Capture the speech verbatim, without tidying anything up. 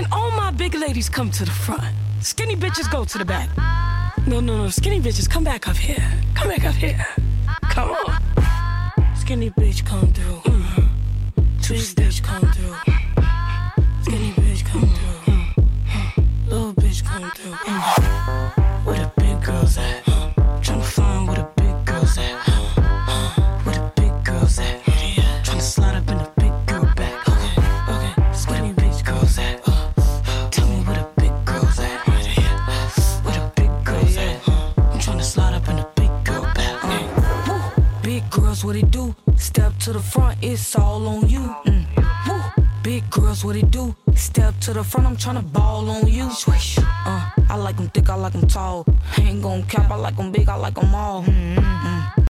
Can all my big ladies come to the front? Skinny bitches go to the back. No, no, no, skinny bitches, come back up here. Come back up here. Come on. Skinny bitch come through. Mm. Big bitch come through. Skinny bitch come through. Mm. Little bitch come through. Mm. Where the big girls at? Tryna find where the big girls at. Where the big girls at? Tryna slide up in the big girl back. Okay, okay. Skinny bitch girls at. Tell me where the big girls at. Where the big girls at? I'm tryna slide up in the big girl back. Okay. Woo. Big girls, what it do? Step to the front, it's all on you. Mm. Woo. Big girls, what it do? Step to the front, I'm tryna ball on you. Swish. Uh, I like them thick, I like them tall. I ain't gon' cap, I like them big, I like them all. Mm-hmm.